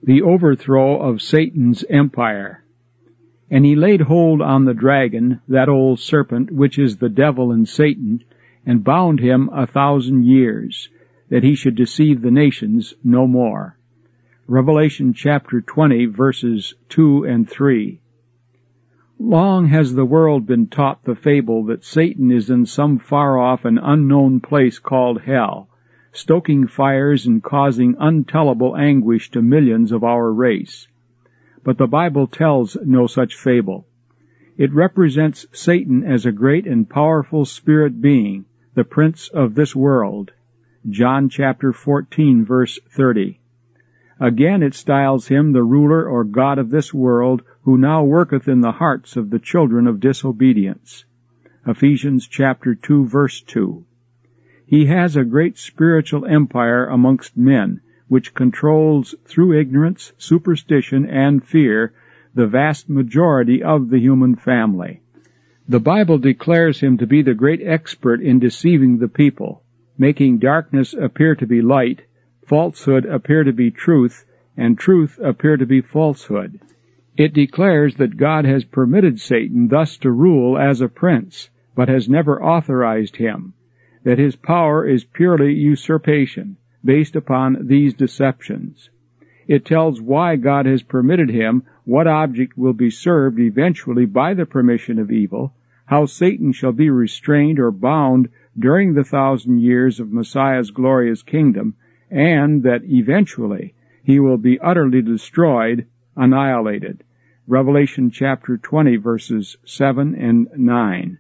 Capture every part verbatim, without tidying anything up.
The overthrow of Satan's empire. And he laid hold on the dragon, that old serpent, which is the devil and Satan, and bound him a thousand years, that he should deceive the nations no more. Revelation chapter twenty, verses two and three. Long has the world been taught the fable that Satan is in some far-off and unknown place called hell, stoking fires and causing untellable anguish to millions of our race. But the Bible tells no such fable. It represents Satan as a great and powerful spirit being, the prince of this world. John chapter fourteen, verse thirty. Again it styles him the ruler or god of this world, who now worketh in the hearts of the children of disobedience. Ephesians chapter two, verse two. He has a great spiritual empire amongst men, which controls through ignorance, superstition, and fear the vast majority of the human family. The Bible declares him to be the great expert in deceiving the people, making darkness appear to be light, falsehood appear to be truth, and truth appear to be falsehood. It declares that God has permitted Satan thus to rule as a prince, but has never authorized him, that his power is purely usurpation, based upon these deceptions. It tells why God has permitted him, what object will be served eventually by the permission of evil, how Satan shall be restrained or bound during the thousand years of Messiah's glorious kingdom, and that eventually he will be utterly destroyed, annihilated. Revelation chapter twenty, verses seven and nine.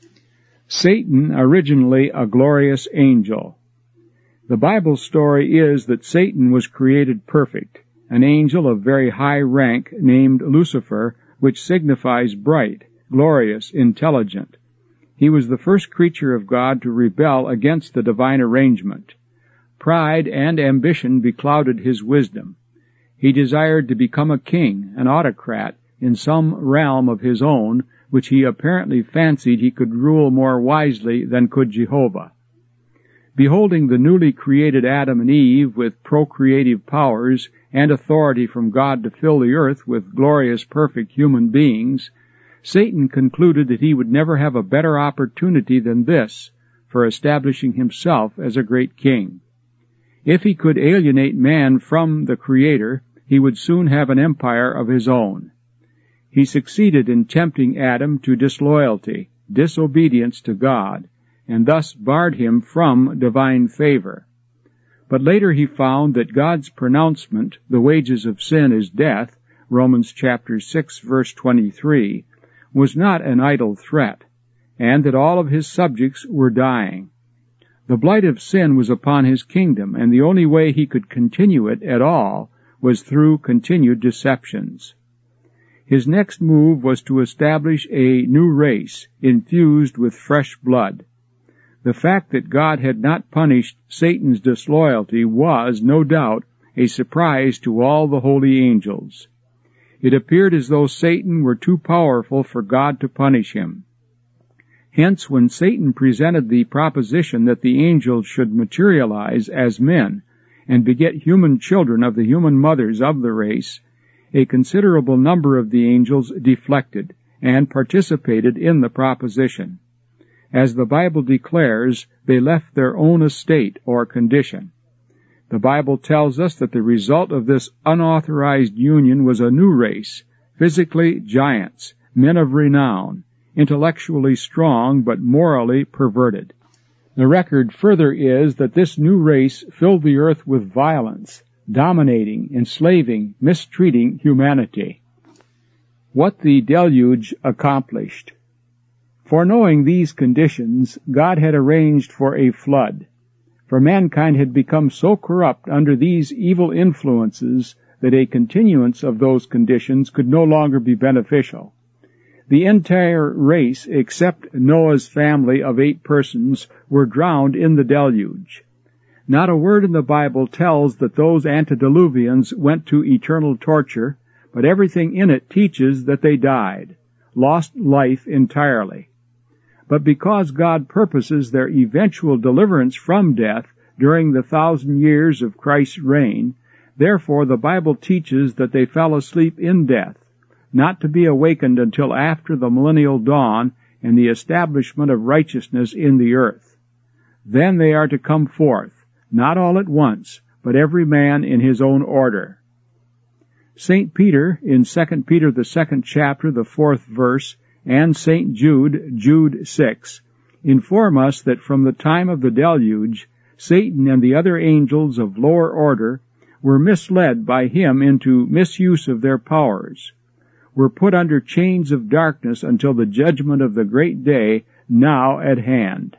Satan, originally a glorious angel. The Bible story is that Satan was created perfect, an angel of very high rank named Lucifer, which signifies bright, glorious, intelligent. He was the first creature of God to rebel against the divine arrangement. Pride and ambition beclouded his wisdom. He desired to become a king, an autocrat, in some realm of his own, which he apparently fancied he could rule more wisely than could Jehovah. Beholding the newly created Adam and Eve with procreative powers and authority from God to fill the earth with glorious, perfect human beings, Satan concluded that he would never have a better opportunity than this for establishing himself as a great king. If he could alienate man from the Creator, he would soon have an empire of his own. He succeeded in tempting Adam to disloyalty, disobedience to God, and thus barred him from divine favor. But later he found that God's pronouncement, the wages of sin is death, Romans chapter six, verse twenty-three, was not an idle threat, and that all of his subjects were dying. The blight of sin was upon his kingdom, and the only way he could continue it at all was through continued deceptions. His next move was to establish a new race infused with fresh blood. The fact that God had not punished Satan's disloyalty was, no doubt, a surprise to all the holy angels. It appeared as though Satan were too powerful for God to punish him. Hence, when Satan presented the proposition that the angels should materialize as men and beget human children of the human mothers of the race, a considerable number of the angels deflected and participated in the proposition. As the Bible declares, they left their own estate or condition. The Bible tells us that the result of this unauthorized union was a new race, physically giants, men of renown, intellectually strong but morally perverted. The record further is that this new race filled the earth with violence, dominating, enslaving, mistreating humanity. What the deluge accomplished. Foreknowing these conditions, God had arranged for a flood, for mankind had become so corrupt under these evil influences that a continuance of those conditions could no longer be beneficial. The entire race, except Noah's family of eight persons, were drowned in the deluge. Not a word in the Bible tells that those antediluvians went to eternal torture, but everything in it teaches that they died, lost life entirely. But because God purposes their eventual deliverance from death during the thousand years of Christ's reign, Therefore the Bible teaches that they fell asleep in death, not to be awakened until after the millennial dawn and the establishment of righteousness in the earth. Then they are to come forth, not all at once, but every man in his own order. Saint Peter, in Second Peter the second chapter, the fourth verse, and Saint Jude, Jude six, inform us that from the time of the deluge, Satan and the other angels of lower order were misled by him into misuse of their powers, were put under chains of darkness until the judgment of the great day now at hand.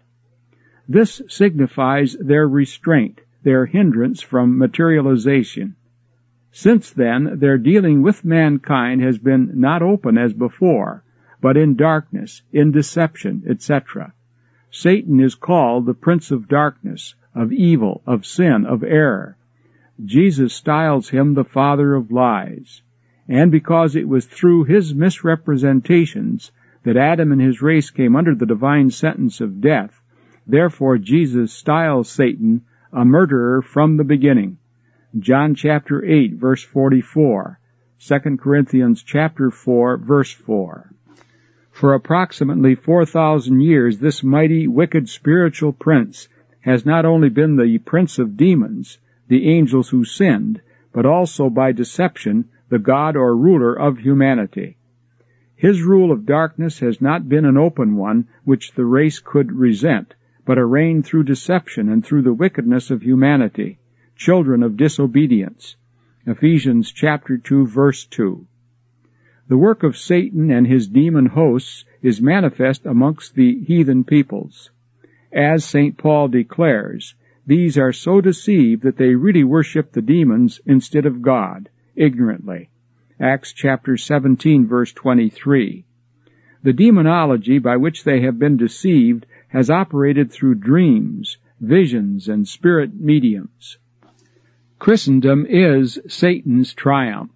This signifies their restraint, their hindrance from materialization. Since then, their dealing with mankind has been not open as before, but in darkness, in deception, et cetera. Satan is called the Prince of Darkness, of evil, of sin, of error. Jesus styles him the father of lies. And because it was through his misrepresentations that Adam and his race came under the divine sentence of death, therefore Jesus styles Satan a murderer from the beginning. John chapter eight, verse forty-four, Second Corinthians chapter four, verse four. For approximately four thousand years, this mighty, wicked spiritual prince has not only been the prince of demons, the angels who sinned, but also by deception, the god or ruler of humanity. His rule of darkness has not been an open one which the race could resent, but a reign through deception and through the wickedness of humanity, children of disobedience. Ephesians chapter two, verse two. The work of Satan and his demon hosts is manifest amongst the heathen peoples. As Saint Paul declares, these are so deceived that they really worship the demons instead of God, ignorantly. Acts chapter seventeen, verse twenty-three. The demonology by which they have been deceived has operated through dreams, visions, and spirit mediums. Christendom is Satan's triumph.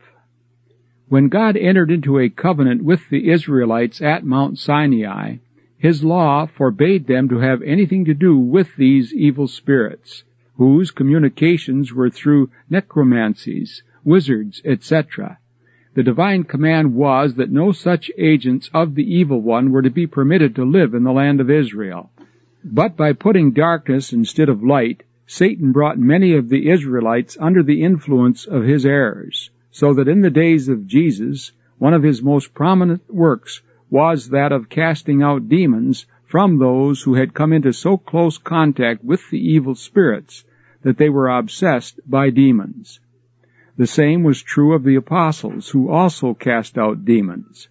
When God entered into a covenant with the Israelites at Mount Sinai, his law forbade them to have anything to do with these evil spirits, whose communications were through necromancies, wizards, et cetera. The divine command was that no such agents of the evil one were to be permitted to live in the land of Israel. But by putting darkness instead of light, Satan brought many of the Israelites under the influence of his errors, so that in the days of Jesus, one of his most prominent works was that of casting out demons from those who had come into so close contact with the evil spirits that they were obsessed by demons. The same was true of the apostles, who also cast out demons.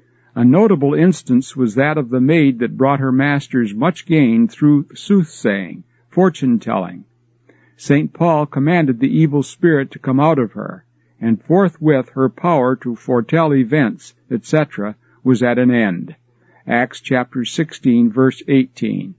A notable instance was that of the maid that brought her masters much gain through soothsaying, fortune-telling. Saint Paul commanded the evil spirit to come out of her, and forthwith her power to foretell events, et cetera, was at an end. Acts chapter sixteen, verse eighteen.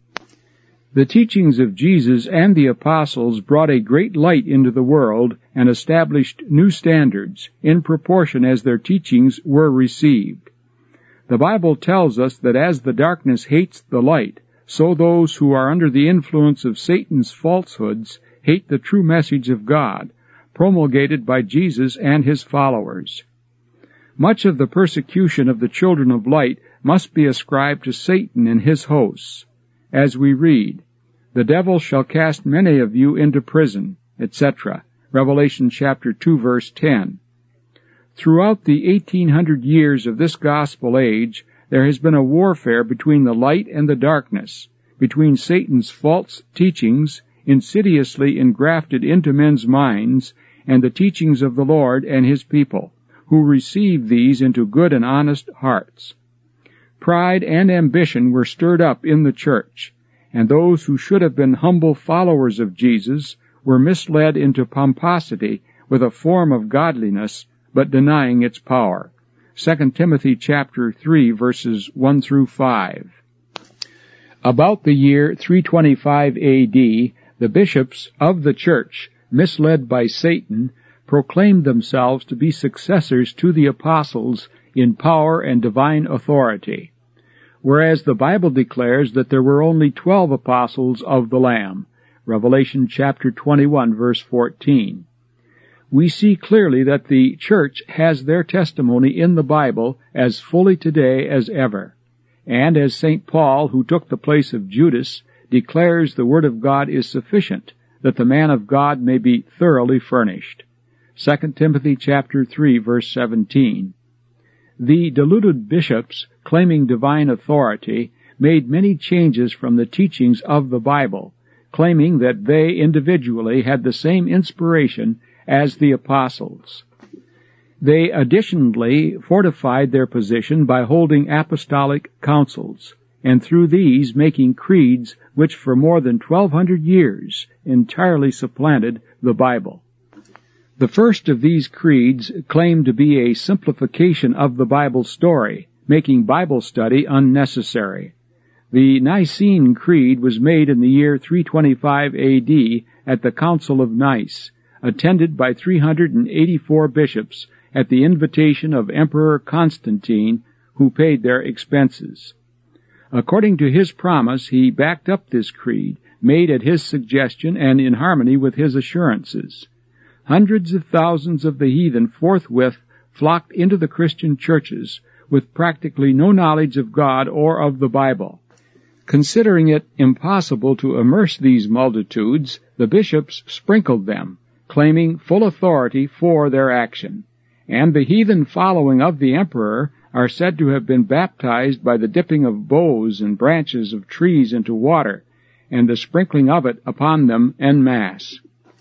The teachings of Jesus and the apostles brought a great light into the world and established new standards in proportion as their teachings were received. The Bible tells us that as the darkness hates the light, so those who are under the influence of Satan's falsehoods hate the true message of God, promulgated by Jesus and his followers. Much of the persecution of the children of light must be ascribed to Satan and his hosts. As we read, "The devil shall cast many of you into prison," et cetera. Revelation chapter two, verse ten. Throughout the eighteen hundred years of this gospel age, there has been a warfare between the light and the darkness, between Satan's false teachings, insidiously engrafted into men's minds, and the teachings of the Lord and his people, who receive these into good and honest hearts. Pride and ambition were stirred up in the church, and those who should have been humble followers of Jesus were misled into pomposity with a form of godliness, but denying its power. Second Timothy chapter three, verses one through five. About the year three twenty-five A D, the bishops of the church, misled by Satan, proclaimed themselves to be successors to the apostles in power and divine authority, whereas the Bible declares that there were only twelve apostles of the Lamb. Revelation chapter twenty-one, verse fourteen. we see clearly that the Church has their testimony in the Bible as fully today as ever. And as Saint Paul, who took the place of Judas, declares the Word of God is sufficient, that the man of God may be thoroughly furnished. Second Timothy chapter three, verse seventeen. The deluded bishops, claiming divine authority, made many changes from the teachings of the Bible, claiming that they individually had the same inspiration as the apostles. They additionally fortified their position by holding apostolic councils, and through these making creeds which for more than twelve hundred years entirely supplanted the Bible. The first of these creeds claimed to be a simplification of the Bible story, making Bible study unnecessary. The Nicene Creed was made in the year three twenty-five A D at the Council of Nice, attended by three hundred eighty-four bishops at the invitation of Emperor Constantine, who paid their expenses. According to his promise, he backed up this creed, made at his suggestion and in harmony with his assurances. Hundreds of thousands of the heathen forthwith flocked into the Christian churches with practically no knowledge of God or of the Bible. Considering it impossible to immerse these multitudes, the bishops sprinkled them, claiming full authority for their action. And the heathen following of the emperor are said to have been baptized by the dipping of boughs and branches of trees into water, and the sprinkling of it upon them en masse.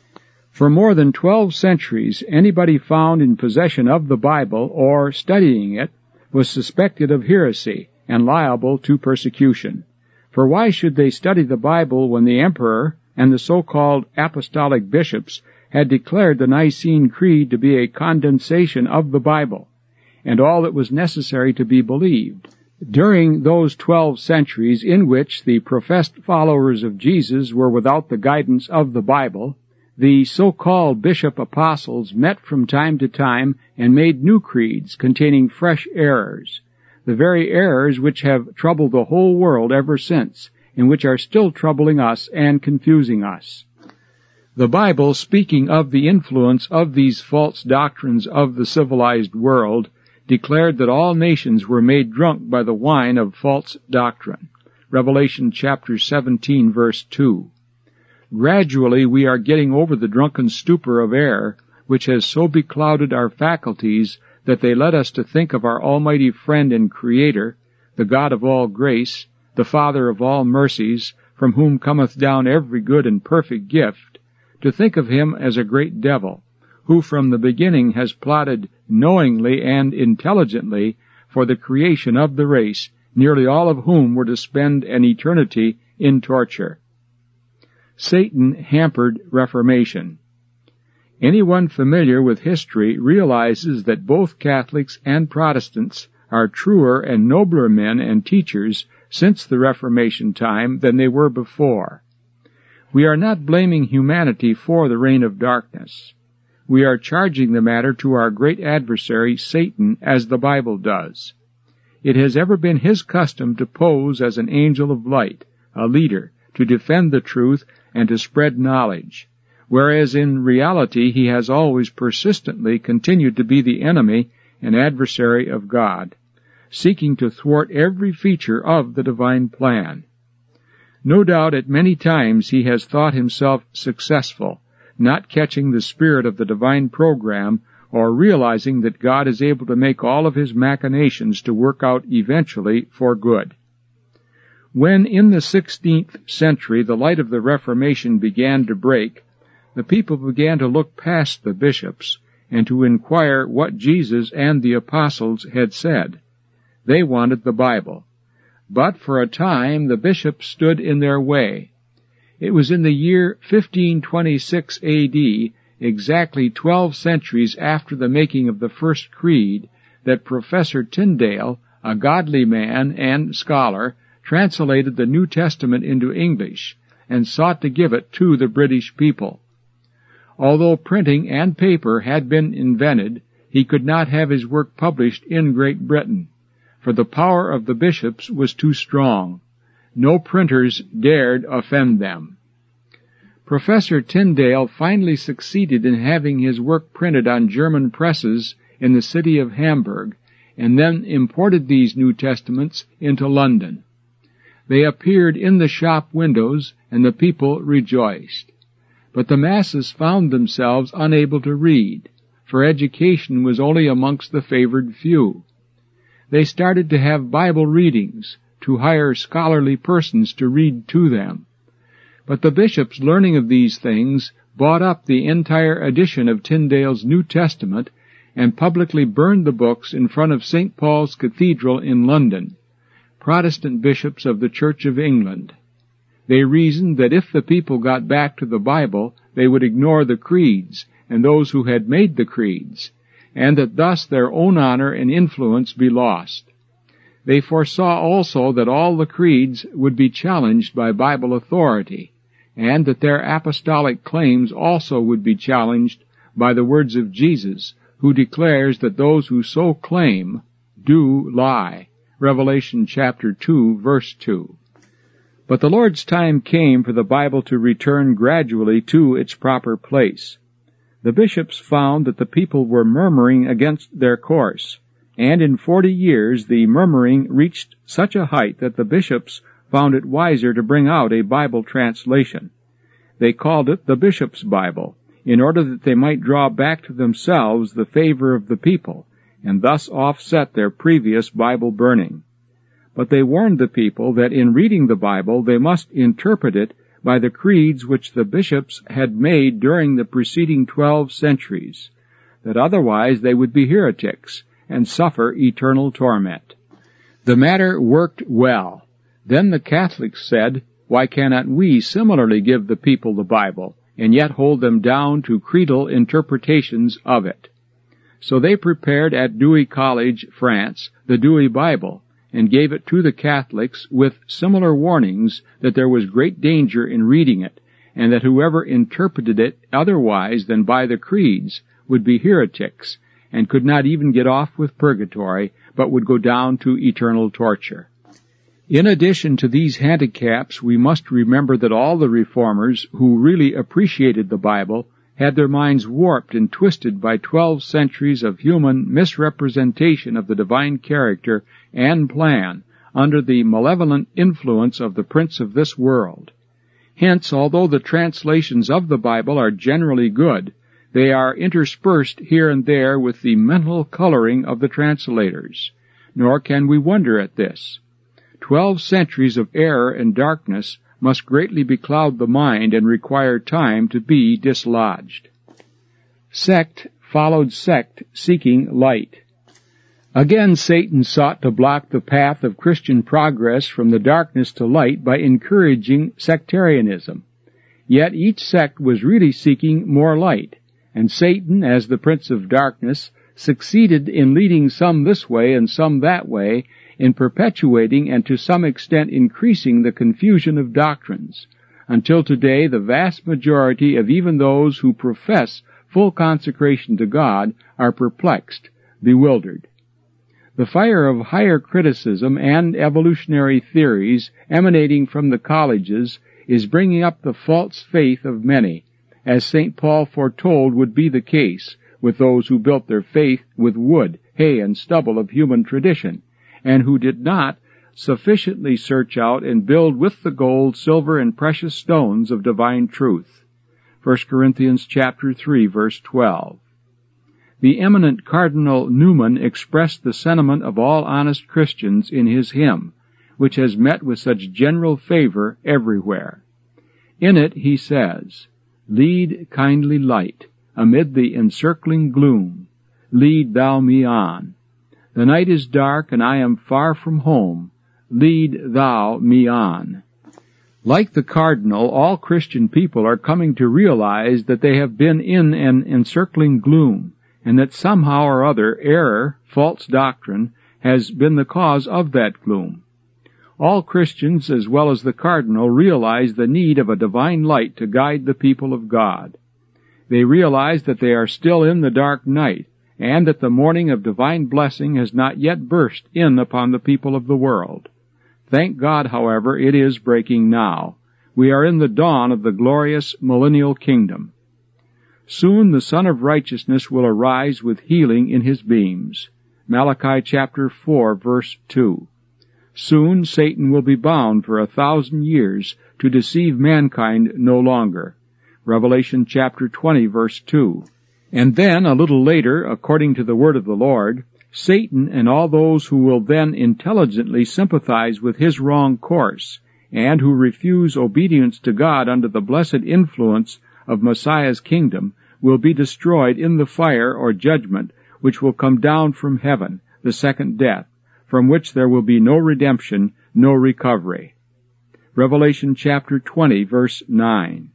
For more than twelve centuries, anybody found in possession of the Bible or studying it was suspected of heresy and liable to persecution. For why should they study the Bible when the emperor and the so-called apostolic bishops had declared the Nicene Creed to be a condensation of the Bible, and all that was necessary to be believed? During those twelve centuries in which the professed followers of Jesus were without the guidance of the Bible, the so-called bishop apostles met from time to time and made new creeds containing fresh errors, the very errors which have troubled the whole world ever since, and which are still troubling us and confusing us. The Bible, speaking of the influence of these false doctrines of the civilized world, declared that all nations were made drunk by the wine of false doctrine. Revelation chapter seventeen, verse two. Gradually we are getting over the drunken stupor of error, which has so beclouded our faculties that they led us to think of our almighty friend and Creator, the God of all grace, the Father of all mercies, from whom cometh down every good and perfect gift, to think of him as a great devil, who from the beginning has plotted knowingly and intelligently for the creation of the race, nearly all of whom were to spend an eternity in torture. Satan hampered Reformation. Anyone familiar with history realizes that both Catholics and Protestants are truer and nobler men and teachers since the Reformation time than they were before. We are not blaming humanity for the reign of darkness. We are charging the matter to our great adversary, Satan, as the Bible does. It has ever been his custom to pose as an angel of light, a leader, to defend the truth and to spread knowledge, whereas in reality he has always persistently continued to be the enemy and adversary of God, seeking to thwart every feature of the divine plan. No doubt at many times he has thought himself successful, not catching the spirit of the divine program or realizing that God is able to make all of his machinations to work out eventually for good. When in the sixteenth century the light of the Reformation began to break, the people began to look past the bishops and to inquire what Jesus and the apostles had said. They wanted the Bible. But for a time the bishops stood in their way. It was in the year fifteen twenty-six A D, exactly twelve centuries after the making of the first creed, that Professor Tyndale, a godly man and scholar, translated the New Testament into English and sought to give it to the British people. Although printing and paper had been invented, he could not have his work published in Great Britain, for the power of the bishops was too strong. No printers dared offend them. Professor Tyndale finally succeeded in having his work printed on German presses in the city of Hamburg, and then imported these New Testaments into London. They appeared in the shop windows, and the people rejoiced. But the masses found themselves unable to read, for education was only amongst the favored few. They started to have Bible readings, to hire scholarly persons to read to them. But the bishops, learning of these things, bought up the entire edition of Tyndale's New Testament and publicly burned the books in front of Saint Paul's Cathedral in London, Protestant bishops of the Church of England. They reasoned that if the people got back to the Bible, they would ignore the creeds and those who had made the creeds, and that thus their own honor and influence be lost. They foresaw also that all the creeds would be challenged by Bible authority, and that their apostolic claims also would be challenged by the words of Jesus, who declares that those who so claim do lie. Revelation chapter two, verse two. But the Lord's time came for the Bible to return gradually to its proper place. The bishops found that the people were murmuring against their course, and in forty years the murmuring reached such a height that the bishops found it wiser to bring out a Bible translation. They called it the Bishop's Bible, in order that they might draw back to themselves the favor of the people, and thus offset their previous Bible burning. But they warned the people that in reading the Bible they must interpret it by the creeds which the bishops had made during the preceding twelve centuries, that otherwise they would be heretics and suffer eternal torment. The matter worked well. Then the Catholics said, "Why cannot we similarly give the people the Bible, and yet hold them down to creedal interpretations of it?" So they prepared at Douay College, France, the Douay Bible, and gave it to the Catholics with similar warnings that there was great danger in reading it, and that whoever interpreted it otherwise than by the creeds would be heretics, and could not even get off with purgatory, but would go down to eternal torture. In addition to these handicaps, we must remember that all the reformers who really appreciated the Bible had their minds warped and twisted by twelve centuries of human misrepresentation of the divine character and plan under the malevolent influence of the prince of this world. Hence, although the translations of the Bible are generally good, they are interspersed here and there with the mental coloring of the translators. Nor can we wonder at this. Twelve centuries of error and darkness must greatly becloud the mind and require time to be dislodged. Sect followed sect, seeking light. Again Satan sought to block the path of Christian progress from the darkness to light by encouraging sectarianism. Yet each sect was really seeking more light, and Satan, as the prince of darkness, succeeded in leading some this way and some that way, in perpetuating and to some extent increasing the confusion of doctrines, until today the vast majority of even those who profess full consecration to God are perplexed, bewildered. The fire of higher criticism and evolutionary theories emanating from the colleges is bringing up the false faith of many, as Saint Paul foretold would be the case with those who built their faith with wood, hay, and stubble of human tradition, and who did not sufficiently search out and build with the gold, silver, and precious stones of divine truth. First Corinthians chapter three, verse twelve. The eminent Cardinal Newman expressed the sentiment of all honest Christians in his hymn, which has met with such general favor everywhere. In it he says, "Lead, kindly light, amid the encircling gloom, lead thou me on. The night is dark, and I am far from home. Lead thou me on." Like the Cardinal, all Christian people are coming to realize that they have been in an encircling gloom, and that somehow or other error, false doctrine, has been the cause of that gloom. All Christians, as well as the Cardinal, realize the need of a divine light to guide the people of God. They realize that they are still in the dark night, and that the morning of divine blessing has not yet burst in upon the people of the world. Thank God, however, it is breaking now. We are in the dawn of the glorious millennial kingdom. Soon the Son of Righteousness will arise with healing in his beams. Malachi chapter four, verse two. Soon Satan will be bound for a thousand years to deceive mankind no longer. Revelation chapter twenty, verse two. And then, a little later, according to the word of the Lord, Satan and all those who will then intelligently sympathize with his wrong course, and who refuse obedience to God under the blessed influence of Messiah's kingdom, will be destroyed in the fire or judgment which will come down from heaven, the second death, from which there will be no redemption, no recovery. Revelation chapter twenty, verse nine.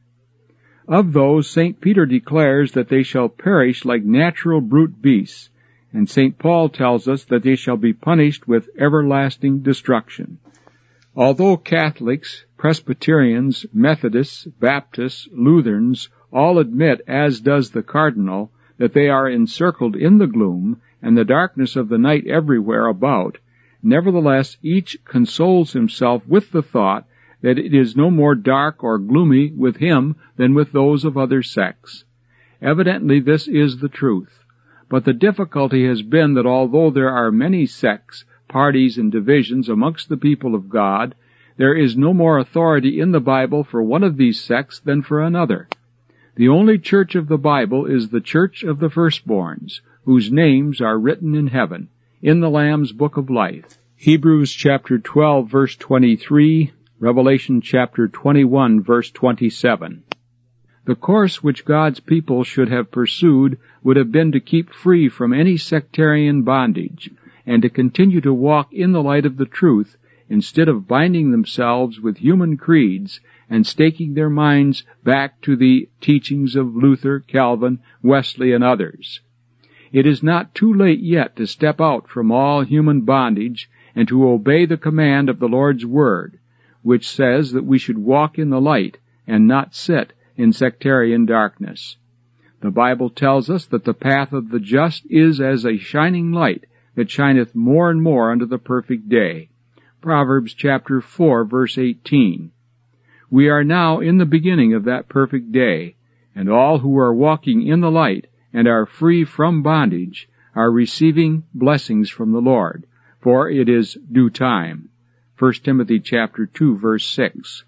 Of those, Saint Peter declares that they shall perish like natural brute beasts, and Saint Paul tells us that they shall be punished with everlasting destruction. Although Catholics, Presbyterians, Methodists, Baptists, Lutherans all admit, as does the Cardinal, that they are encircled in the gloom and the darkness of the night everywhere about, nevertheless each consoles himself with the thought that it is no more dark or gloomy with him than with those of other sects. Evidently this is the truth. But the difficulty has been that although there are many sects, parties, and divisions amongst the people of God, there is no more authority in the Bible for one of these sects than for another. The only church of the Bible is the church of the firstborns, whose names are written in heaven, in the Lamb's book of life. Hebrews chapter twelve, verse twenty-three, Revelation chapter twenty-one, verse twenty-seven. The course which God's people should have pursued would have been to keep free from any sectarian bondage, and to continue to walk in the light of the truth, instead of binding themselves with human creeds and staking their minds back to the teachings of Luther, Calvin, Wesley, and others. It is not too late yet to step out from all human bondage and to obey the command of the Lord's Word, which says that we should walk in the light and not sit in sectarian darkness. The Bible tells us that the path of the just is as a shining light that shineth more and more unto the perfect day. Proverbs chapter four, verse eighteen. We are now in the beginning of that perfect day, and all who are walking in the light and are free from bondage are receiving blessings from the Lord, for it is due time. First Timothy chapter two, verse six.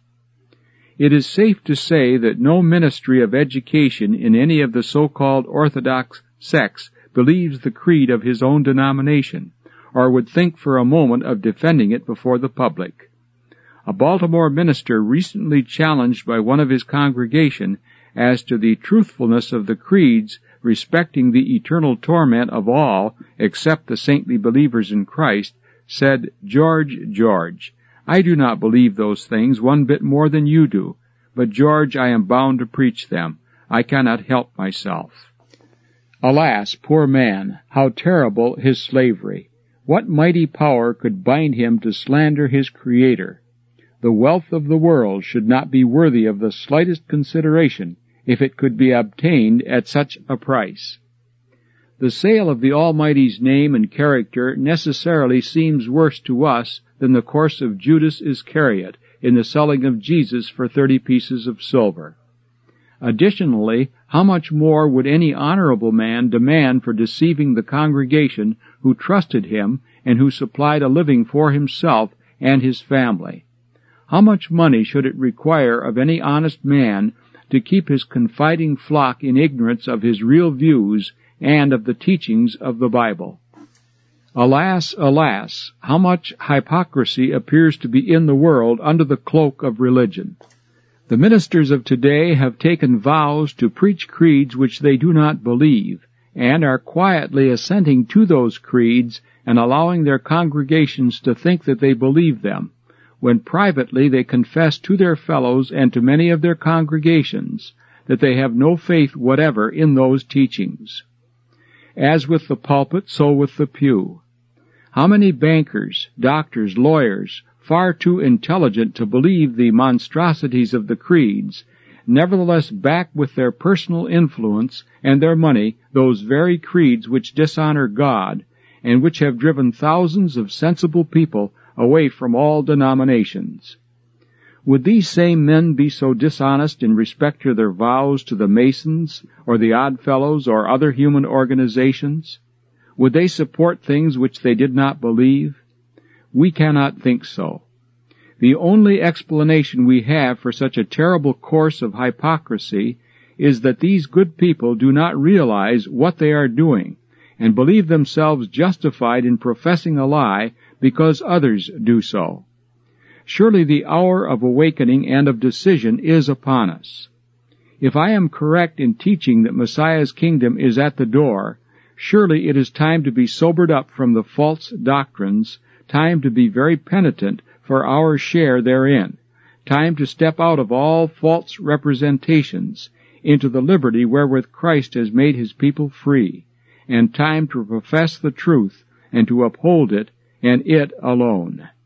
It is safe to say that no ministry of education in any of the so-called Orthodox sects believes the creed of his own denomination, or would think for a moment of defending it before the public. A Baltimore minister recently challenged by one of his congregation as to the truthfulness of the creeds respecting the eternal torment of all except the saintly believers in Christ, said, "George, George, I do not believe those things one bit more than you do, but George, I am bound to preach them. I cannot help myself." Alas, poor man, how terrible his slavery! What mighty power could bind him to slander his Creator? The wealth of the world should not be worthy of the slightest consideration if it could be obtained at such a price. The sale of the Almighty's name and character necessarily seems worse to us than the course of Judas Iscariot in the selling of Jesus for thirty pieces of silver. Additionally, how much more would any honorable man demand for deceiving the congregation who trusted him and who supplied a living for himself and his family? How much money should it require of any honest man to keep his confiding flock in ignorance of his real views and of the teachings of the Bible? Alas, alas, how much hypocrisy appears to be in the world under the cloak of religion. The ministers of today have taken vows to preach creeds which they do not believe, and are quietly assenting to those creeds and allowing their congregations to think that they believe them, when privately they confess to their fellows and to many of their congregations that they have no faith whatever in those teachings. As with the pulpit, so with the pew. How many bankers, doctors, lawyers, far too intelligent to believe the monstrosities of the creeds, nevertheless back with their personal influence and their money those very creeds which dishonor God, and which have driven thousands of sensible people away from all denominations. Would these same men be so dishonest in respect to their vows to the Masons, or the Oddfellows, or other human organizations? Would they support things which they did not believe? We cannot think so. The only explanation we have for such a terrible course of hypocrisy is that these good people do not realize what they are doing, and believe themselves justified in professing a lie because others do so. Surely the hour of awakening and of decision is upon us. If I am correct in teaching that Messiah's kingdom is at the door, surely it is time to be sobered up from the false doctrines, time to be very penitent for our share therein, time to step out of all false representations into the liberty wherewith Christ has made his people free, and time to profess the truth and to uphold it, and it alone.